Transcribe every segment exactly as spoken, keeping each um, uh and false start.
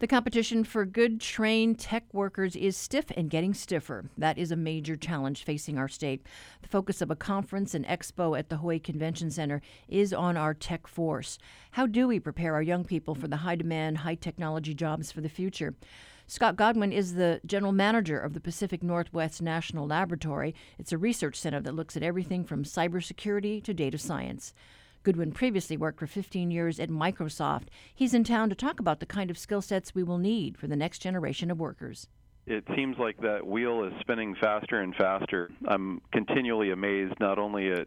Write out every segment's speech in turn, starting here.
The competition for good trained tech workers is stiff and getting stiffer. That is a major challenge facing our state. The focus of a conference and expo at the Hawaii Convention Center is on our tech force. How do we prepare our young people for the high-demand, high-technology jobs for the future? Scott Godwin is the general manager of the Pacific Northwest National Laboratory. It's a research center that looks at everything from cybersecurity to data science. Goodwin previously worked for fifteen years at Microsoft. He's in town to talk about the kind of skill sets we will need for the next generation of workers. It seems like that wheel is spinning faster and faster. I'm continually amazed not only at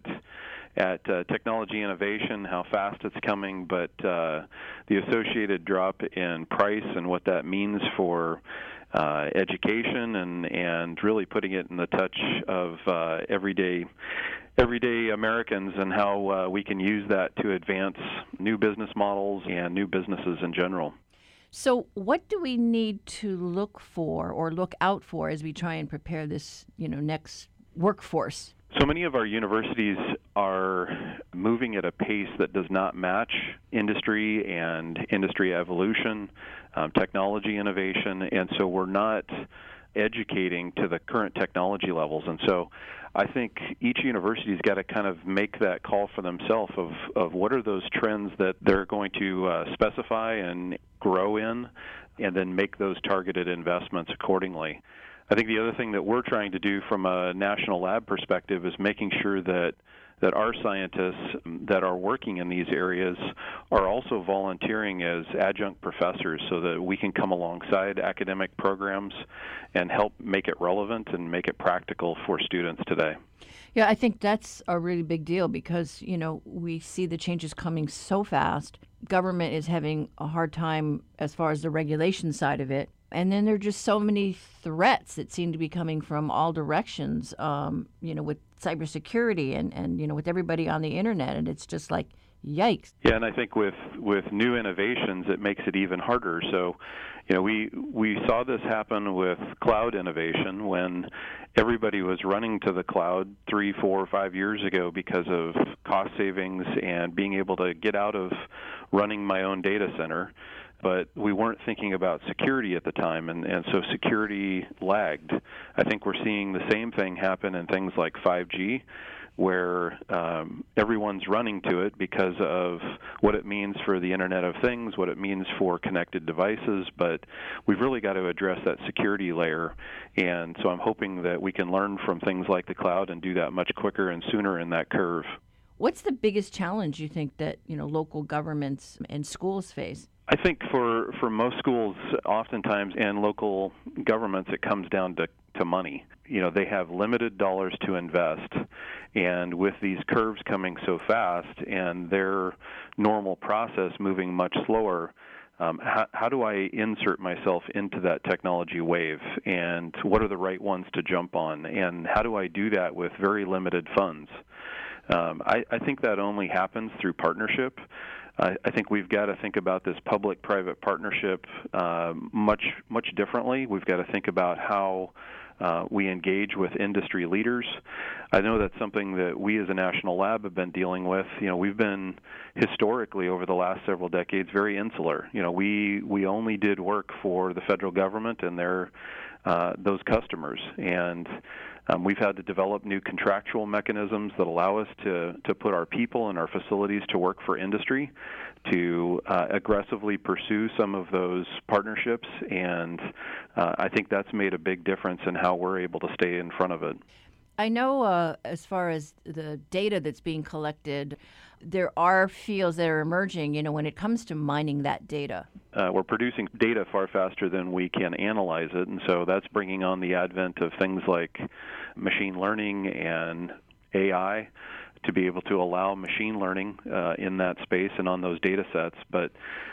at uh, technology innovation, how fast it's coming, but uh, the associated drop in price and what that means for uh, education and, and really putting it in the touch of uh, everyday everyday Americans and how uh, we can use that to advance new business models and new businesses in general. So what do we need to look for or look out for as we try and prepare this, you know, next workforce? So many of our universities are moving at a pace that does not match industry and industry evolution, um, technology innovation, and so we're not educating to the current technology levels. And so I think each university's got to kind of make that call for themselves of, of what are those trends that they're going to uh, specify and grow in, and then make those targeted investments accordingly. I think the other thing that we're trying to do from a national lab perspective is making sure that that our scientists that are working in these areas are also volunteering as adjunct professors so that we can come alongside academic programs and help make it relevant and make it practical for students today. Yeah, I think that's a really big deal because, you know, we see the changes coming so fast. Government is having a hard time as far as the regulation side of it. And then there are just so many threats that seem to be coming from all directions, um, you know, with cybersecurity and, and, you know, with everybody on the internet. And it's just like, yikes. Yeah, and I think with, with new innovations, it makes it even harder. So, you know, we we saw this happen with cloud innovation when everybody was running to the cloud three, four, five years ago because of cost savings and being able to get out of running my own data center. But we weren't thinking about security at the time, and, and so security lagged. I think we're seeing the same thing happen in things like five G, where um, everyone's running to it because of what it means for the Internet of Things, what it means for connected devices, but we've really got to address that security layer, and so I'm hoping that we can learn from things like the cloud and do that much quicker and sooner in that curve. What's the biggest challenge you think that, you know, local governments and schools face? I think for, for most schools, oftentimes, and local governments, it comes down to, to money. You know, they have limited dollars to invest, and with these curves coming so fast and their normal process moving much slower, um, how, how do I insert myself into that technology wave, and what are the right ones to jump on, and how do I do that with very limited funds? Um, I, I think that only happens through partnership. I, I think we've got to think about this public-private partnership uh, much, much differently. We've got to think about how uh, we engage with industry leaders. I know that's something that we as a national lab have been dealing with. You know, we've been historically over the last several decades very insular. You know, we we only did work for the federal government and their uh, those customers, and Um, we've had to develop new contractual mechanisms that allow us to, to put our people and our facilities to work for industry, to uh, aggressively pursue some of those partnerships, and uh, I think that's made a big difference in how we're able to stay in front of it. I know uh, as far as the data that's being collected, there are fields that are emerging, you know, when it comes to mining that data. Uh, we're producing data far faster than we can analyze it, and so that's bringing on the advent of things like machine learning and A I to be able to allow machine learning uh, in that space and on those data sets. But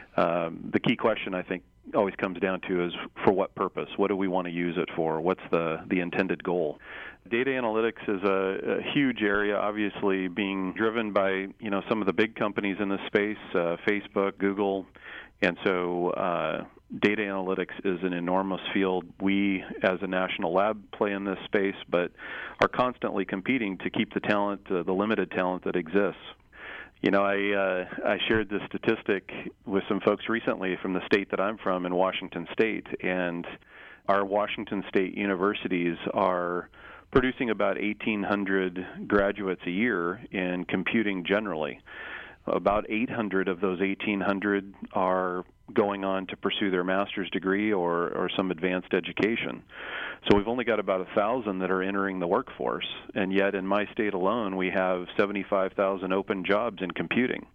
um, the key question, I think, always comes down to is for what purpose? What do we want to use it for? What's the, the intended goal? Data analytics is a, a huge area, obviously being driven by, you know, some of the big companies in this space, uh, Facebook, Google, and so uh, data analytics is an enormous field. We, as a national lab, play in this space, but are constantly competing to keep the talent, uh, the limited talent that exists. You know, I uh, I shared this statistic with some folks recently from the state that I'm from in Washington State, and our Washington State universities are producing about eighteen hundred graduates a year in computing generally. About eight hundred of those eighteen hundred are going on to pursue their master's degree or, or some advanced education. So we've only got about one thousand that are entering the workforce, and yet in my state alone we have seventy-five thousand open jobs in computing.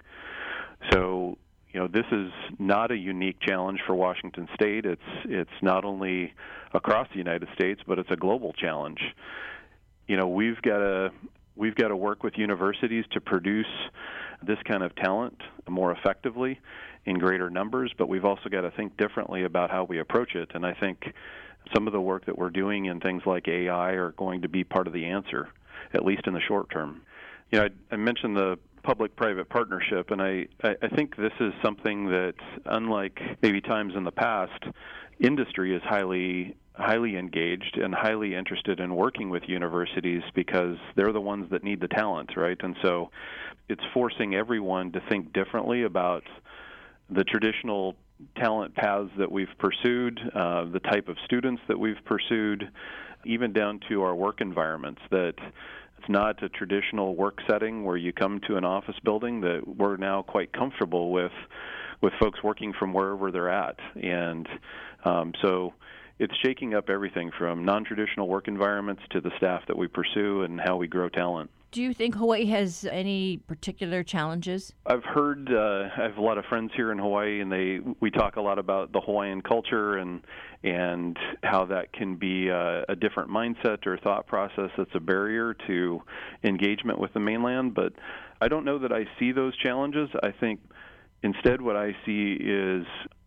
So, you know, this is not a unique challenge for Washington State. It's it's not only across the United States, but it's a global challenge. You know, we've got to we've got to work with universities to produce this kind of talent more effectively in greater numbers, but we've also got to think differently about how we approach it. And I think some of the work that we're doing in things like A I are going to be part of the answer, at least in the short term. You know, I, I mentioned the public-private partnership, and I, I think this is something that, unlike maybe times in the past, industry is highly highly engaged and highly interested in working with universities because they're the ones that need the talent, right? And so it's forcing everyone to think differently about the traditional talent paths that we've pursued, uh, the type of students that we've pursued, even down to our work environments, that it's not a traditional work setting where you come to an office building, that we're now quite comfortable with with folks working from wherever they're at. And um, so it's shaking up everything from non-traditional work environments to the staff that we pursue and how we grow talent. Do you think Hawaii has any particular challenges? I've heard, uh, I have a lot of friends here in Hawaii, and they we talk a lot about the Hawaiian culture and and how that can be a, a different mindset or thought process that's a barrier to engagement with the mainland. But I don't know that I see those challenges. I think instead what I see is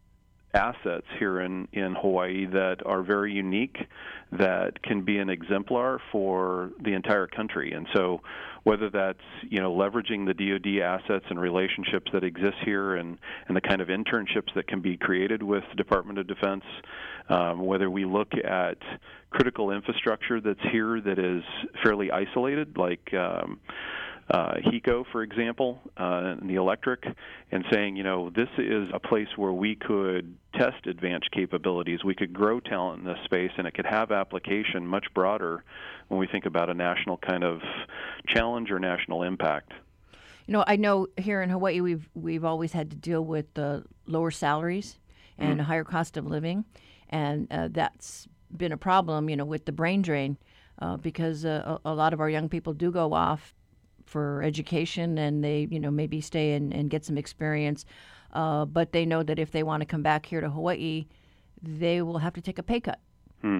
assets here in, in Hawaii that are very unique, that can be an exemplar for the entire country. And so whether that's, you know, leveraging the D O D assets and relationships that exist here and, and the kind of internships that can be created with the Department of Defense, um, whether we look at critical infrastructure that's here that is fairly isolated, like um, Uh, HECO, for example, uh, and the electric, and saying, you know, this is a place where we could test advanced capabilities. We could grow talent in this space, and it could have application much broader when we think about a national kind of challenge or national impact. You know, I know here in Hawaii we've we've always had to deal with the lower salaries and Mm-hmm. higher cost of living, and uh, that's been a problem, you know, with the brain drain, uh, because uh, a, a lot of our young people do go off for education, and they, you know, maybe stay and, and get some experience. Uh, but they know that if they want to come back here to Hawaii, they will have to take a pay cut. Hmm.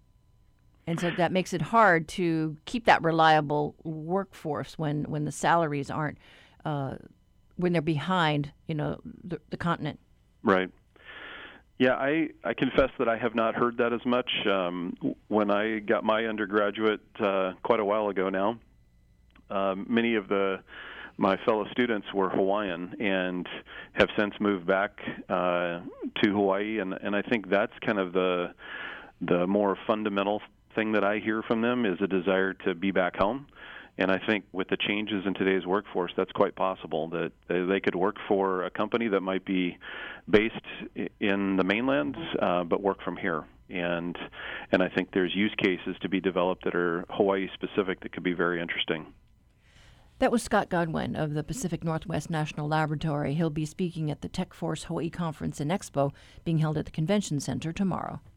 And so that makes it hard to keep that reliable workforce when, when the salaries aren't, uh, when they're behind, you know, the, the continent. Right. Yeah, I, I confess that I have not heard that as much. Um, when I got my undergraduate uh, quite a while ago now, Um, many of the my fellow students were Hawaiian and have since moved back uh, to Hawaii, and, and I think that's kind of the the more fundamental thing that I hear from them is a desire to be back home. And I think with the changes in today's workforce, that's quite possible that they could work for a company that might be based in the mainland, uh, but work from here. And and I think there's use cases to be developed that are Hawaii specific that could be very interesting. That was Scott Godwin of the Pacific Northwest National Laboratory. He'll be speaking at the TechForce Hawaii Conference and Expo being held at the Convention Center tomorrow.